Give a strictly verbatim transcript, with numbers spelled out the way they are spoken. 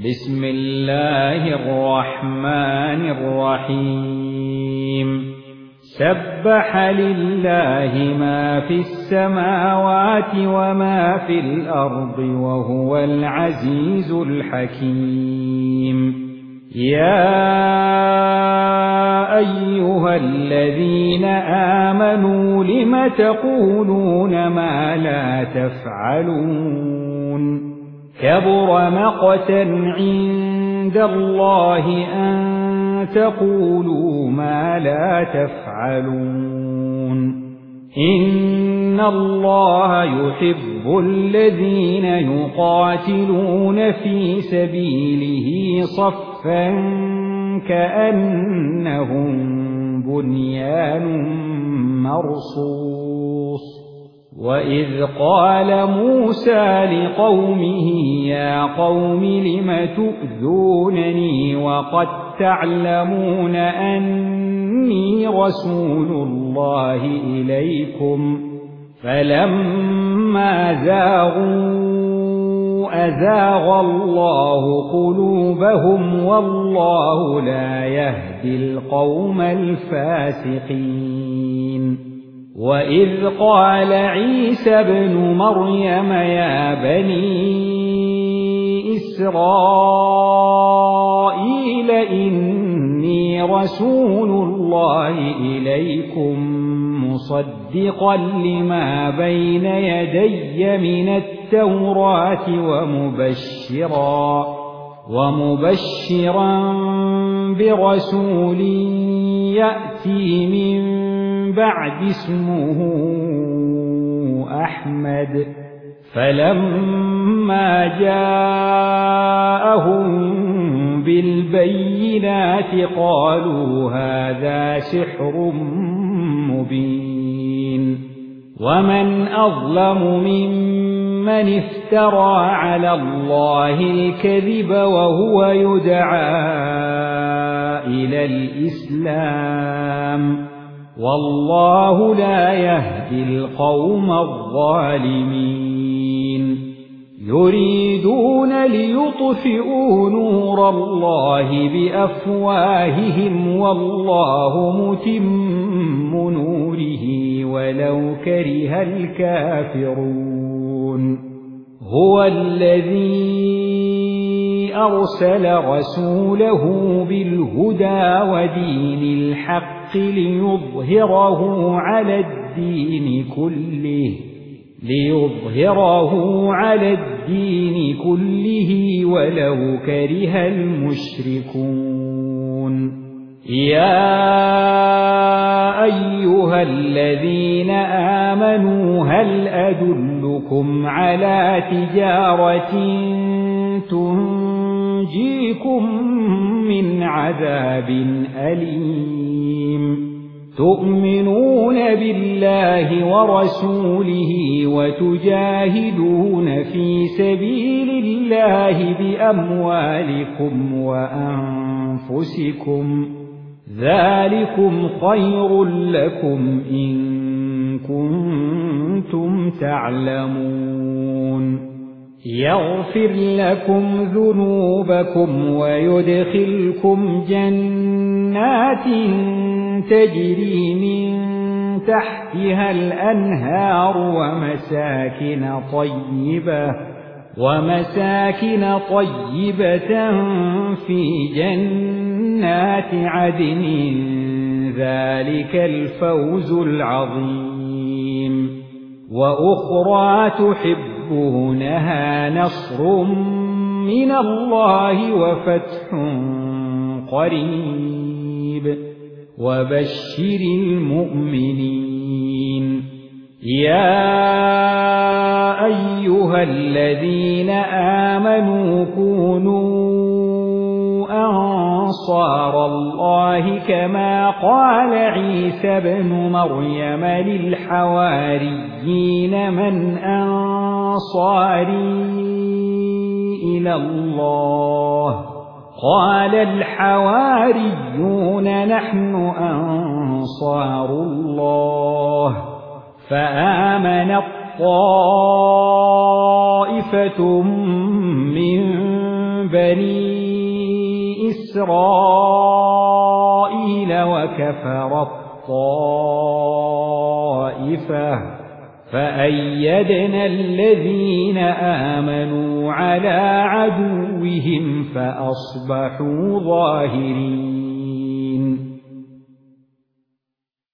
بسم الله الرحمن الرحيم سبح لله ما في السماوات وما في الأرض وهو العزيز الحكيم يا أيها الذين آمنوا لم تقولون ما لا تفعلون كبر مقتا عند الله أن تقولوا ما لا تفعلون إن الله يحب الذين يقاتلون في سبيله صفا كأنهم بنيان مرصوص وإذ قال موسى لقومه يا قوم لم تؤذونني وقد تعلمون أني رسول الله إليكم فلما زاغوا أزاغ الله قلوبهم والله لا يهدي القوم الفاسقين وإذ قال عيسى ابن مريم يا بني إسرائيل إني رسول الله إليكم مصدقا لما بين يدي من التوراة ومبشرا ومبشرا برسول يأتي من بعد اسمه أحمد فلما جاءهم بالبينات قالوا هذا سحر مبين ومن أظلم ممن افترى على الله الكذب وهو يدعى إلى الإسلام والله لا يهدي القوم الظالمين يريدون ليطفئوا نور الله بأفواههم والله متم نوره ولو كره الكافرون هو الذي أرسل رسوله بالهدى ودين الحق ليظهره على الدين كله ليظهره على الدين كله ولو كره المشركون يا أيها الذين آمنوا هل أدلكم على تجارة تنجيكم من عذاب أليم تؤمنون بالله ورسوله وتجاهدون في سبيل الله بأموالكم وأنفسكم ذلكم خير لكم إن كنتم تعلمون يغفر لكم ذنوبكم ويدخلكم جنات تجري من تحتها الأنهار ومساكن طيبة ومساكن طيبة في جنات عدن ذلك الفوز العظيم وأخرى تحبونها نصر من الله وفتح قريب وبشر المؤمنين يا أيها الذين آمنوا كونوا أنصار الله كما قال عيسى ابن مريم للحواريين من أنصاري إلى الله قال الحواريون نحن أنصار الله فآمنت طائفة من بني إسرائيل وكفر الطائفة فأيدنا الذين آمنوا على عدوهم فأصبحوا ظاهرين.